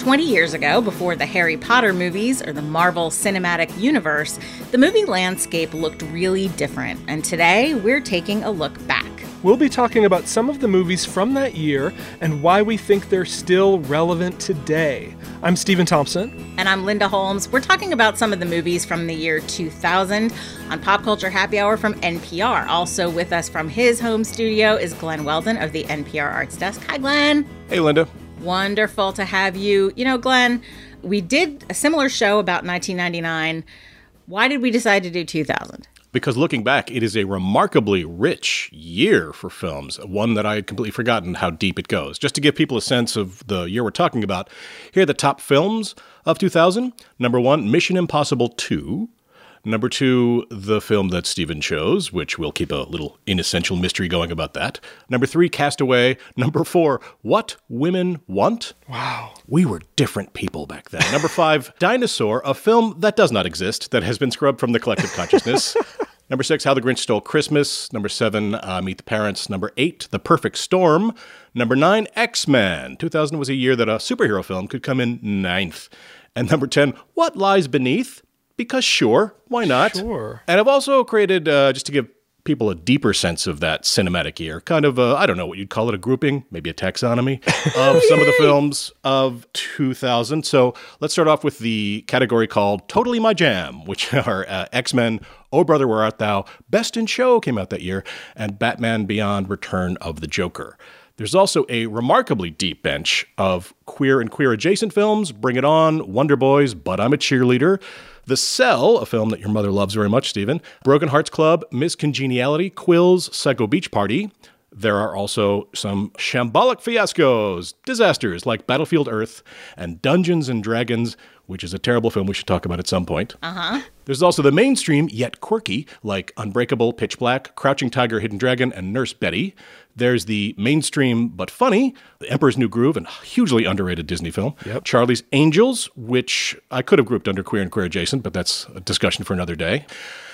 20 years ago, before the Harry Potter movies or the Marvel Cinematic Universe, the movie landscape looked really different, and today we're taking a look back. We'll be talking about some of the movies from that year and why we think they're still relevant today. I'm Stephen Thompson. And I'm Linda Holmes. We're talking about some of the movies from the year 2000 on Pop Culture Happy Hour from NPR. Also with us from his home studio is Glenn Weldon of the NPR Arts Desk. Hi, Glenn. Hey, Linda. Wonderful to have you. You know, Glenn, we did a similar show about 1999. Why did we decide to do 2000? Because looking back, it is a remarkably rich year for films, one that I had completely forgotten how deep it goes. Just to give people a sense of the year we're talking about, here are the top films of 2000. Number 1, Mission Impossible 2. Number 2, the film that Stephen chose, which we'll keep a little inessential mystery going about that. Number 3, Castaway. Number 4, What Women Want. Wow. We were different people back then. Number 5, Dinosaur, a film that does not exist, that has been scrubbed from the collective consciousness. Number 6, How the Grinch Stole Christmas. Number 7, Meet the Parents. Number 8, The Perfect Storm. Number 9, X-Men. 2000 was a year that a superhero film could come in 9th. And number 10, What Lies Beneath? Because sure, why not? Sure. And I've also created, just to give people a deeper sense of that cinematic year, kind of, I don't know what you'd call it, a grouping, maybe a taxonomy of some of the films of 2000. So let's start off with the category called Totally My Jam, which are X-Men, Oh Brother, Where Art Thou, Best in Show came out that year, and Batman Beyond Return of the Joker. There's also a remarkably deep bench of queer and queer-adjacent films, Bring It On, Wonder Boys, But I'm a Cheerleader, The Cell, a film that your mother loves very much, Stephen, Broken Hearts Club, Miss Congeniality, Quills, Psycho Beach Party. There are also some shambolic fiascos, disasters like Battlefield Earth and Dungeons and Dragons, which is a terrible film we should talk about at some point. There's also the mainstream, yet quirky, like Unbreakable, Pitch Black, Crouching Tiger, Hidden Dragon, and Nurse Betty. There's the mainstream but funny, The Emperor's New Groove, and hugely underrated Disney film. Yep. Charlie's Angels, which I could have grouped under queer and queer adjacent, but that's a discussion for another day.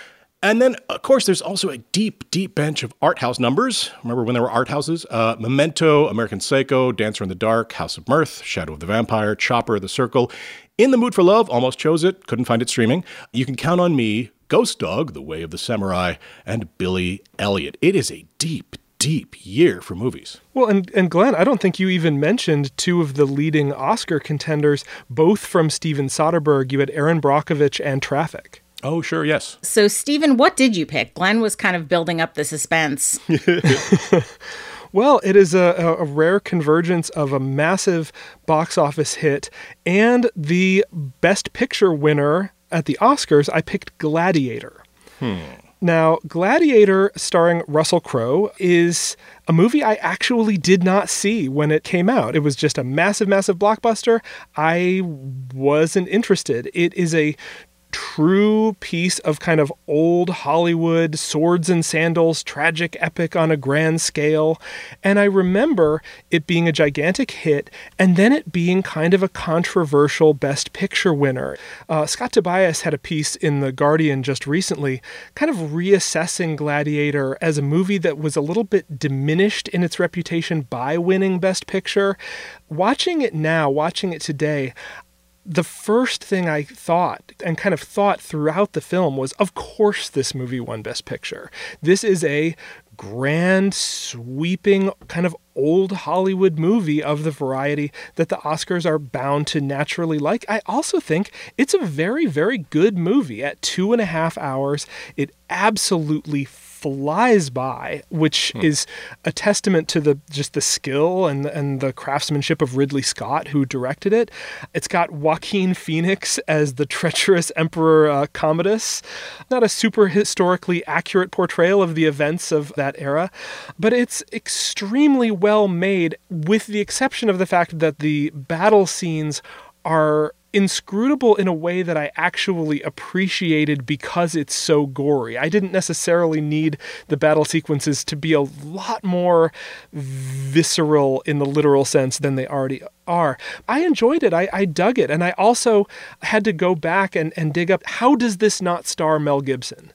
And then, of course, there's also a deep, deep bench of art house numbers. Remember when there were art houses? Memento, American Psycho, Dancer in the Dark, House of Mirth, Shadow of the Vampire, Chopper, The Circle. In the Mood for Love, almost chose it, couldn't find it streaming. You Can Count on Me, Ghost Dog, The Way of the Samurai, and Billy Elliot. It is a deep, deep year for movies. Well, and Glenn, I don't think you even mentioned two of the leading Oscar contenders, both from Steven Soderbergh. You had Erin Brockovich and Traffic. Oh, sure, yes. So, Stephen, what did you pick? Glenn was kind of building up the suspense. Well, it is a rare convergence of a massive box office hit and the Best Picture winner at the Oscars. I picked Gladiator. Now, Gladiator, starring Russell Crowe, is a movie I actually did not see when it came out. It was just a massive, massive blockbuster. I wasn't interested. It is a true piece of kind of old Hollywood, swords and sandals, tragic epic on a grand scale. And I remember it being a gigantic hit and then it being kind of a controversial Best Picture winner. Scott Tobias had a piece in The Guardian just recently kind of reassessing Gladiator as a movie that was a little bit diminished in its reputation by winning Best Picture. Watching it now, watching it today, the first thing I thought, and kind of thought throughout the film, was, of course this movie won Best Picture. This is a grand, sweeping, kind of old Hollywood movie of the variety that the Oscars are bound to naturally like. I also think it's a very, very good movie. At 2.5 hours, it absolutely flies by, which is a testament to the skill and the craftsmanship of Ridley Scott, who directed it. It's got Joaquin Phoenix as the treacherous Emperor Commodus. Not a super historically accurate portrayal of the events of that era, but it's extremely well made, with the exception of the fact that the battle scenes are inscrutable in a way that I actually appreciated because it's so gory. I didn't necessarily need the battle sequences to be a lot more visceral in the literal sense than they already are. I enjoyed it. I dug it. And I also had to go back and dig up, how does this not star Mel Gibson?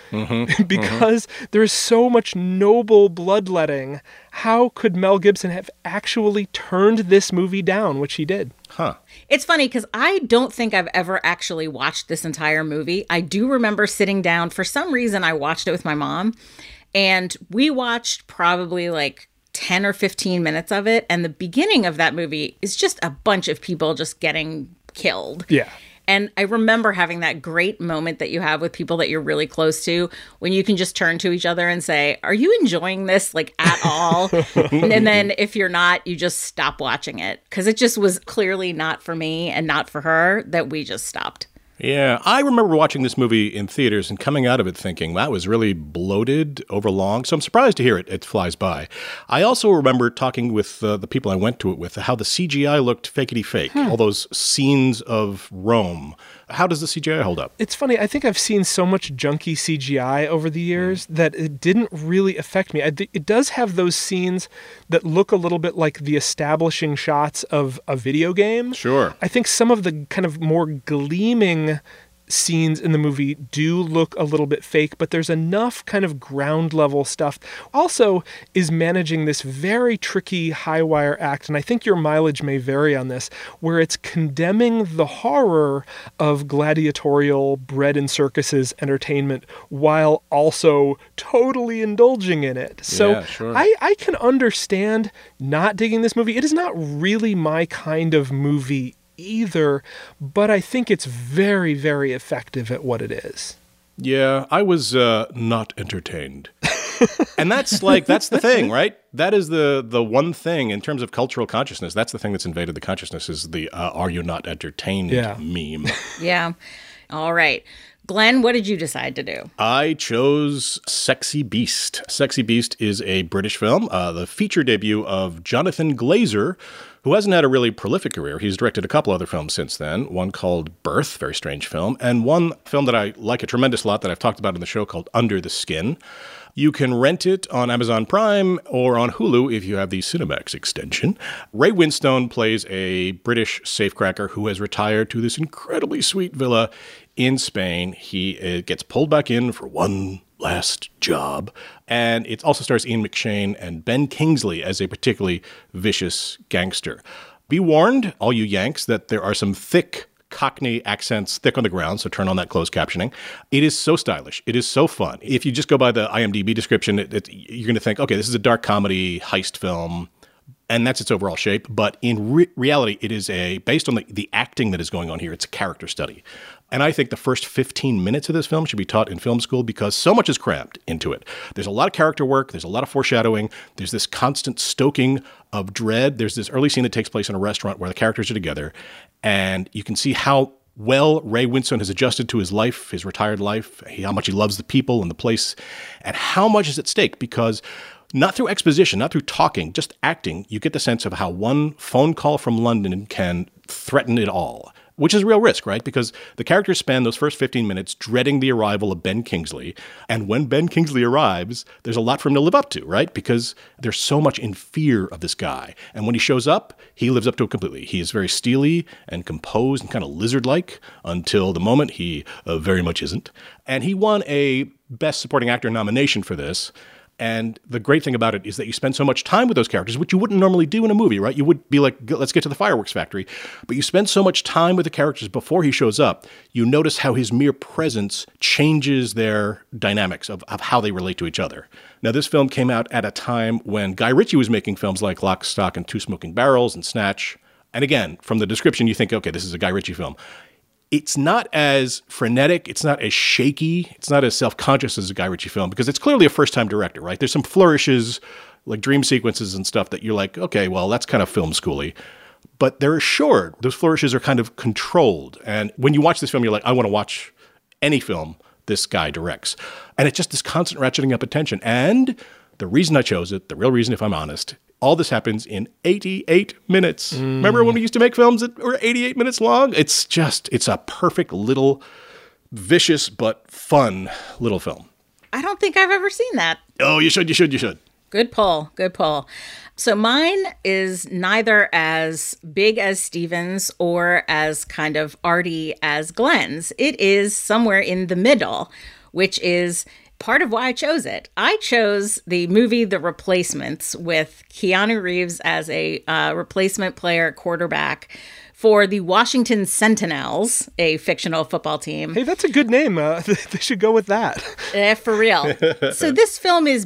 because there is so much noble bloodletting. How could Mel Gibson have actually turned this movie down, which he did? Huh. It's funny because I don't think I've ever actually watched this entire movie. I do remember sitting down. For some reason, I watched it with my mom, and we watched probably like 10 or 15 minutes of it. And the beginning of that movie is just a bunch of people just getting killed. Yeah. And I remember having that great moment that you have with people that you're really close to when you can just turn to each other and say, are you enjoying this like at all? And then if you're not, you just stop watching it because it just was clearly not for me and not for her that we just stopped. Yeah, I remember watching this movie in theaters and coming out of it thinking that was really bloated, overlong. So I'm surprised to hear it flies by. I also remember talking with the people I went to it with, how the CGI looked fakety fake. All those scenes of Rome. How does the CGI hold up? It's funny. I think I've seen so much junky CGI over the years that it didn't really affect me. It does have those scenes that look a little bit like the establishing shots of a video game. Sure. I think some of the kind of more gleaming scenes in the movie do look a little bit fake, but there's enough kind of ground level stuff. Also is managing this very tricky high wire act, and I think your mileage may vary on this, where it's condemning the horror of gladiatorial bread and circuses entertainment while also totally indulging in it. So Yeah, sure. I can understand not digging this movie. It is not really my kind of movie either, but I think it's very, very effective at what it is. Yeah, I was not entertained. And that's the thing, right? That is the one thing in terms of cultural consciousness. That's the thing that's invaded the consciousness is the are you not entertained meme. Yeah. All right. Glenn, what did you decide to do? I chose Sexy Beast. Sexy Beast is a British film, the feature debut of Jonathan Glazer, who hasn't had a really prolific career. He's directed a couple other films since then, one called Birth, very strange film, and one film that I like a tremendous lot that I've talked about in the show called Under the Skin. You can rent it on Amazon Prime or on Hulu if you have the Cinemax extension. Ray Winstone plays a British safecracker who has retired to this incredibly sweet villa in Spain. He gets pulled back in for one last job. And it also stars Ian McShane and Ben Kingsley as a particularly vicious gangster. Be warned, all you Yanks, that there are some thick Cockney accents, thick on the ground, so turn on that closed captioning. It is so stylish. It is so fun. If you just go by the IMDb description, you're going to think, okay, this is a dark comedy heist film, and that's its overall shape. But in reality, it is based on the acting that is going on here, it's a character study. And I think the first 15 minutes of this film should be taught in film school because so much is crammed into it. There's a lot of character work. There's a lot of foreshadowing. There's this constant stoking of dread. There's this early scene that takes place in a restaurant where the characters are together. And you can see how well Ray Winstone has adjusted to his life, his retired life, how much he loves the people and the place, and how much is at stake because not through exposition, not through talking, just acting, you get the sense of how one phone call from London can threaten it all. Which is real risk, right? Because the characters spend those first 15 minutes dreading the arrival of Ben Kingsley. And when Ben Kingsley arrives, there's a lot for him to live up to, right? Because there's so much in fear of this guy. And when he shows up, he lives up to it completely. He is very steely and composed and kind of lizard-like until the moment he very much isn't. And he won a Best Supporting Actor nomination for this. And the great thing about it is that you spend so much time with those characters, which you wouldn't normally do in a movie, right? You would be like, let's get to the fireworks factory. But you spend so much time with the characters before he shows up, you notice how his mere presence changes their dynamics of how they relate to each other. Now, this film came out at a time when Guy Ritchie was making films like Lock, Stock, and Two Smoking Barrels and Snatch. And again, from the description, you think, okay, this is a Guy Ritchie film. It's not as frenetic, it's not as shaky, it's not as self-conscious as a Guy Ritchie film because it's clearly a first-time director, right? There's some flourishes, like dream sequences and stuff that you're like, okay, well, that's kind of film schooly. But they're assured. Those flourishes are kind of controlled. And when you watch this film, you're like, I want to watch any film this guy directs. And it's just this constant ratcheting up attention. And the reason I chose it, the real reason, if I'm honest, all this happens in 88 minutes. Remember when we used to make films that were 88 minutes long? It's a perfect little vicious but fun little film. I don't think I've ever seen that. Oh, you should. Good pull. So mine is neither as big as Steven's or as kind of arty as Glenn's. It is somewhere in the middle, which is part of why I chose it. I chose the movie The Replacements with Keanu Reeves as a replacement player quarterback for the Washington Sentinels, a fictional football team. Hey, that's a good name. They should go with that. For real. So this film is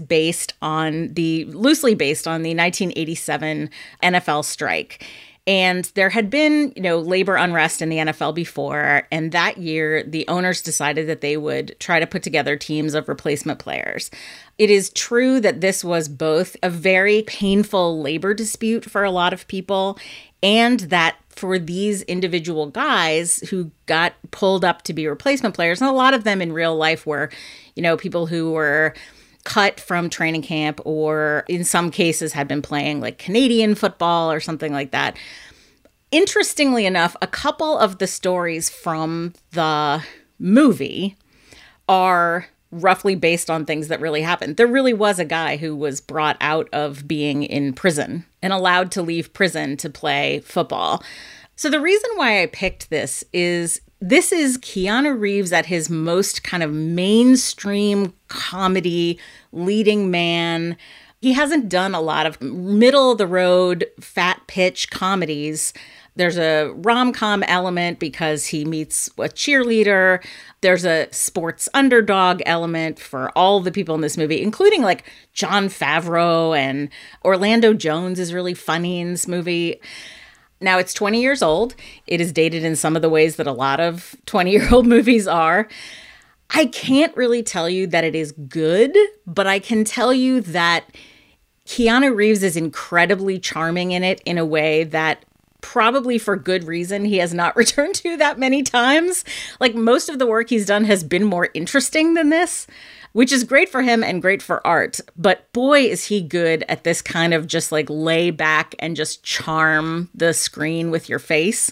loosely based on the 1987 NFL strike. And there had been, labor unrest in the NFL before. And that year, the owners decided that they would try to put together teams of replacement players. It is true that this was both a very painful labor dispute for a lot of people, and that for these individual guys who got pulled up to be replacement players, and a lot of them in real life were, people who were cut from training camp or in some cases had been playing like Canadian football or something like that. Interestingly enough, a couple of the stories from the movie are roughly based on things that really happened. There really was a guy who was brought out of being in prison and allowed to leave prison to play football. So the reason why I picked this is Keanu Reeves at his most kind of mainstream comedy leading man. He hasn't done a lot of middle of the road, fat pitch comedies. There's a rom-com element because he meets a cheerleader. There's a sports underdog element for all the people in this movie, including like Jon Favreau, and Orlando Jones is really funny in this movie. Now, it's 20 years old. It is dated in some of the ways that a lot of 20-year-old movies are. I can't really tell you that it is good, but I can tell you that Keanu Reeves is incredibly charming in it in a way that probably for good reason he has not returned to that many times. Like, most of the work he's done has been more interesting than this, which is great for him and great for art. But boy, is he good at this kind of just like lay back and just charm the screen with your face.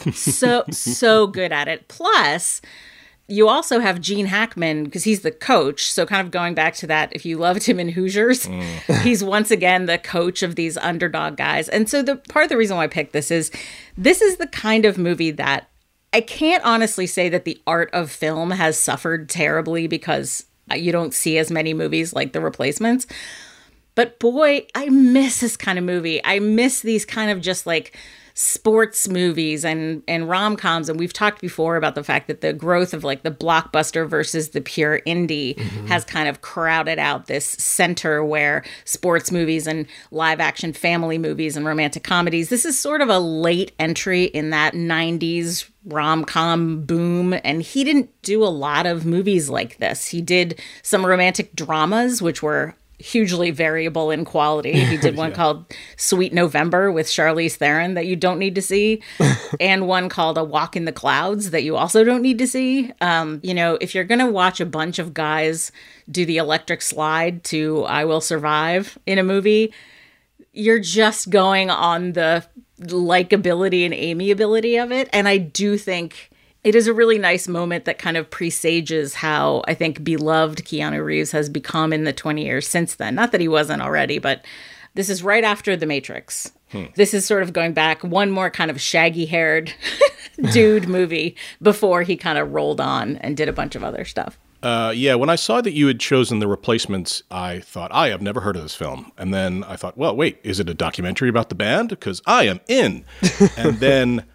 So good at it. Plus, you also have Gene Hackman, because he's the coach. So kind of going back to that, if you loved him in Hoosiers, he's once again the coach of these underdog guys. And so the part of the reason why I picked this is the kind of movie that I can't honestly say that the art of film has suffered terribly because you don't see as many movies like The Replacements. But boy, I miss this kind of movie. I miss these kind of just like sports movies and rom-coms. And we've talked before about the fact that the growth of like the blockbuster versus the pure indie has kind of crowded out this center where sports movies and live action family movies and romantic comedies. This is sort of a late entry in that 90s rom-com boom, and he didn't do a lot of movies like this. He did some romantic dramas, which were hugely variable in quality. He did one called Sweet November with Charlize Theron that you don't need to see, and one called A Walk in the Clouds that you also don't need to see. If you're going to watch a bunch of guys do the electric slide to I Will Survive in a movie, you're just going on the likability and amiability of it. And I do think it is a really nice moment that kind of presages how I think beloved Keanu Reeves has become in the 20 years since then. Not that he wasn't already, but this is right after The Matrix. This is sort of going back one more kind of shaggy-haired dude movie before he kind of rolled on and did a bunch of other stuff. When I saw that you had chosen The Replacements, I thought, I have never heard of this film. And then I thought, well, wait, is it a documentary about the band? Because I am in. And then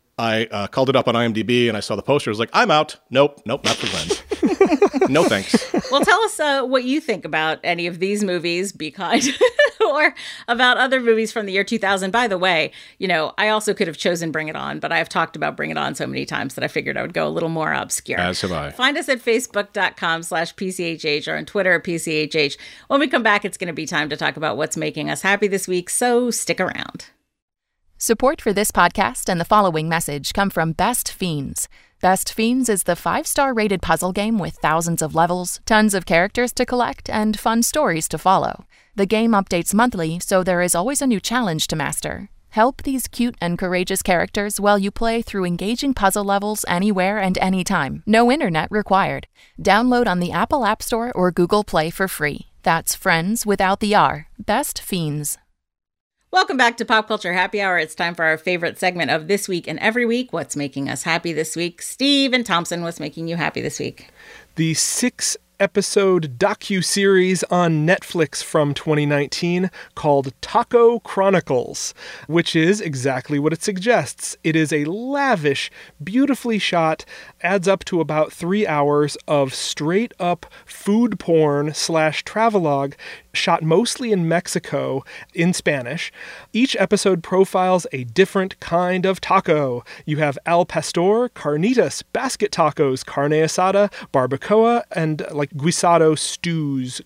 I called it up on IMDb and I saw the poster. I was like, I'm out. Nope, not for Glenn. No thanks. Well, tell us what you think about any of these movies, Be Kind, or about other movies from the year 2000. By the way, I also could have chosen Bring It On, but I have talked about Bring It On so many times that I figured I would go a little more obscure. As have I. Find us at facebook.com/PCHH or on Twitter at PCHH. When we come back, it's going to be time to talk about what's making us happy this week, so stick around. Support for this podcast and the following message come from Best Fiends. Best Fiends is the 5-star rated puzzle game with thousands of levels, tons of characters to collect, and fun stories to follow. The game updates monthly, so there is always a new challenge to master. Help these cute and courageous characters while you play through engaging puzzle levels anywhere and anytime. No internet required. Download on the Apple App Store or Google Play for free. That's Friends without the R. Best Fiends. Welcome back to Pop Culture Happy Hour. It's time for our favorite segment of this week and every week. What's making us happy this week? Stephen Thompson, what's making you happy this week? The 6-episode docu-series on Netflix from 2019 called Taco Chronicles, which is exactly what it suggests. It is a lavish, beautifully shot, adds up to about 3 hours of straight-up food porn / travelogue shot mostly in Mexico in Spanish. Each episode profiles a different kind of taco. You have al pastor, carnitas, basket tacos, carne asada, barbacoa, and like guisado stews.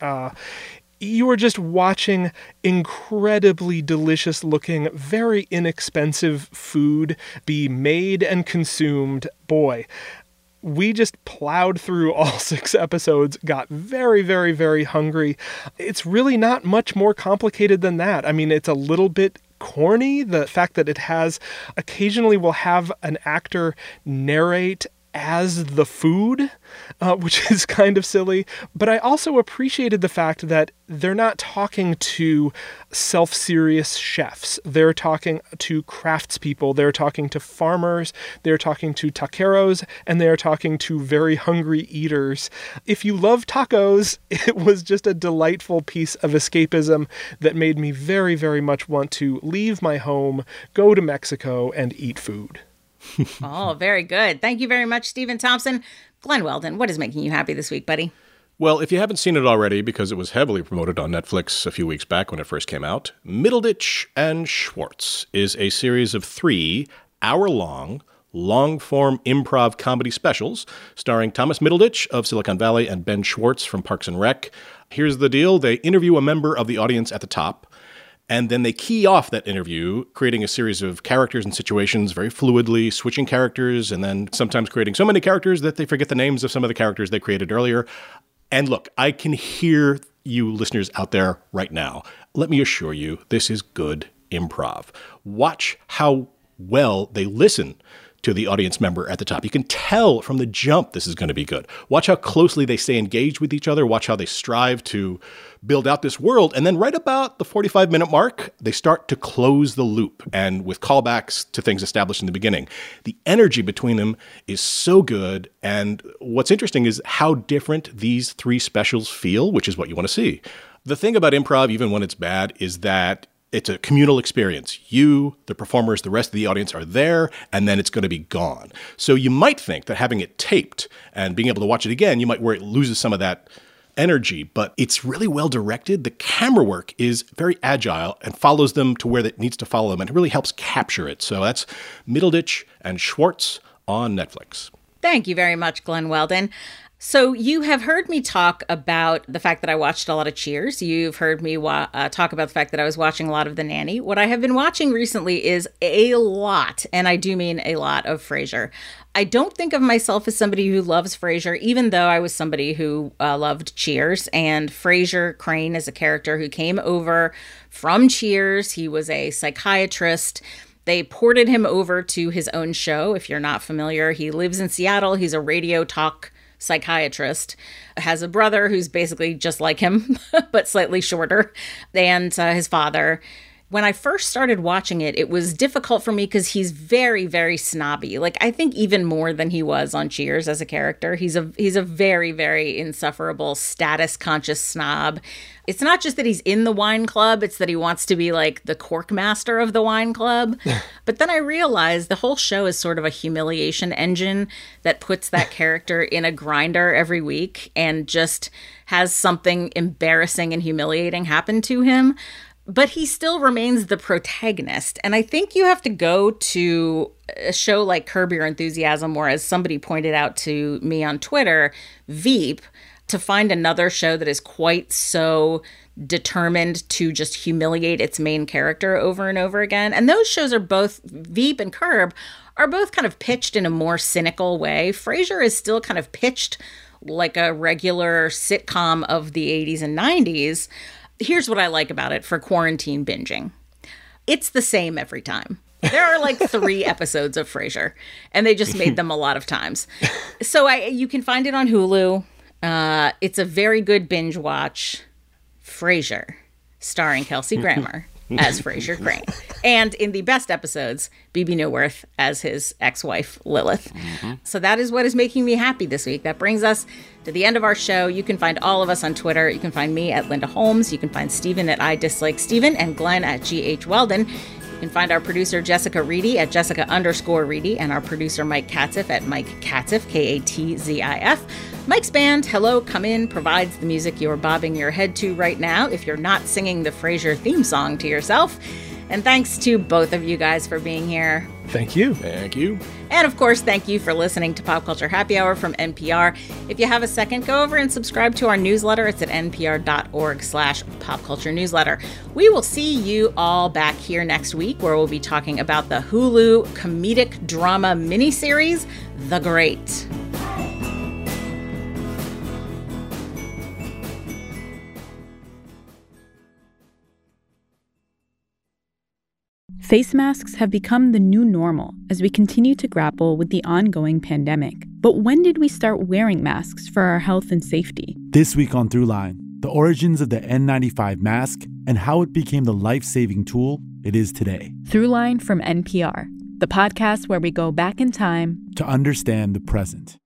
You are just watching incredibly delicious looking, very inexpensive food be made and consumed. Boy, we just plowed through all 6 episodes, got very, very, very hungry. It's really not much more complicated than that. I mean, it's a little bit corny. The fact that it has, occasionally will have an actor narrate as the food, which is kind of silly. But I also appreciated the fact that they're not talking to self-serious chefs. They're talking to craftspeople. They're talking to farmers. They're talking to taqueros. And they're talking to very hungry eaters. If you love tacos, it was just a delightful piece of escapism that made me very, very much want to leave my home, go to Mexico, and eat food. Oh, very good. Thank you very much, Stephen Thompson. Glenn Weldon, what is making you happy this week, buddy? Well, if you haven't seen it already, because it was heavily promoted on Netflix a few weeks back when it first came out, Middleditch and Schwartz is a series of 3 hour-long, long-form improv comedy specials starring Thomas Middleditch of Silicon Valley and Ben Schwartz from Parks and Rec. Here's the deal. They interview a member of the audience at the top, and then they key off that interview, creating a series of characters and situations very fluidly, switching characters, and then sometimes creating so many characters that they forget the names of some of the characters they created earlier. And look, I can hear you listeners out there right now. Let me assure you, this is good improv. Watch how well they listen to the audience member at the top. You can tell from the jump this is going to be good. Watch how closely they stay engaged with each other. Watch how they strive to build out this world. And then right about the 45-minute mark, they start to close the loop, and with callbacks to things established in the beginning. The energy between them is so good. And what's interesting is how different these 3 specials feel, which is what you want to see. The thing about improv, even when it's bad, is that it's a communal experience. You, the performers, the rest of the audience are there, and then it's going to be gone. So you might think that having it taped and being able to watch it again, you might where it loses some of that energy, but it's really well directed. The camera work is very agile and follows them to where it needs to follow them, and it really helps capture it. So that's Middleditch and Schwartz on Netflix. Thank you very much, Glenn Weldon. So you have heard me talk about the fact that I watched a lot of Cheers. You've heard me talk about the fact that I was watching a lot of The Nanny. What I have been watching recently is a lot, and I do mean a lot, of Frasier. I don't think of myself as somebody who loves Frasier, even though I was somebody who loved Cheers. And Frasier Crane is a character who came over from Cheers. He was a psychiatrist. They ported him over to his own show. If you're not familiar, he lives in Seattle. He's a radio talk psychiatrist, has a brother who's basically just like him, but slightly shorter, and his father. When I first started watching it, it was difficult for me because he's very, very snobby. Like, I think even more than he was on Cheers as a character. He's a very, very insufferable, status-conscious snob. It's not just that he's in the wine club, it's that he wants to be like the cork master of the wine club. But then I realized the whole show is sort of a humiliation engine that puts that character in a grinder every week and just has something embarrassing and humiliating happen to him. But he still remains the protagonist. And I think you have to go to a show like Curb Your Enthusiasm, or as somebody pointed out to me on Twitter, Veep, to find another show that is quite so determined to just humiliate its main character over and over again. And those shows are both, Veep and Curb, are both kind of pitched in a more cynical way. Frasier is still kind of pitched like a regular sitcom of the 80s and 90s. Here's what I like about it for quarantine binging. It's the same every time. There are like 3 episodes of Frasier, and they just made them a lot of times. So you can find it on Hulu. It's a very good binge watch. Frasier, starring Kelsey Grammer. as Frasier Crane. And in the best episodes, Bebe Neuwirth as his ex-wife, Lilith. So that is what is making me happy this week. That brings us to the end of our show. You can find all of us on Twitter. You can find me at Linda Holmes. You can find Stephen at I Dislike Stephen and Glenn at GH Weldon. You can find our producer Jessica Reedy at Jessica_Reedy and our producer Mike Katzif at Mike Katzif, Katzif. Mike's band, Hello, Come In, provides the music you're bobbing your head to right now if you're not singing the Frasier theme song to yourself. And thanks to both of you guys for being here. Thank you. Thank you. And of course, thank you for listening to Pop Culture Happy Hour from NPR. If you have a second, go over and subscribe to our newsletter. It's at npr.org/popculturenewsletter. We will see you all back here next week, where we'll be talking about the Hulu comedic drama miniseries, The Great. Face masks have become the new normal as we continue to grapple with the ongoing pandemic. But when did we start wearing masks for our health and safety? This week on Throughline, the origins of the N95 mask and how it became the life-saving tool it is today. Throughline from NPR, the podcast where we go back in time to understand the present.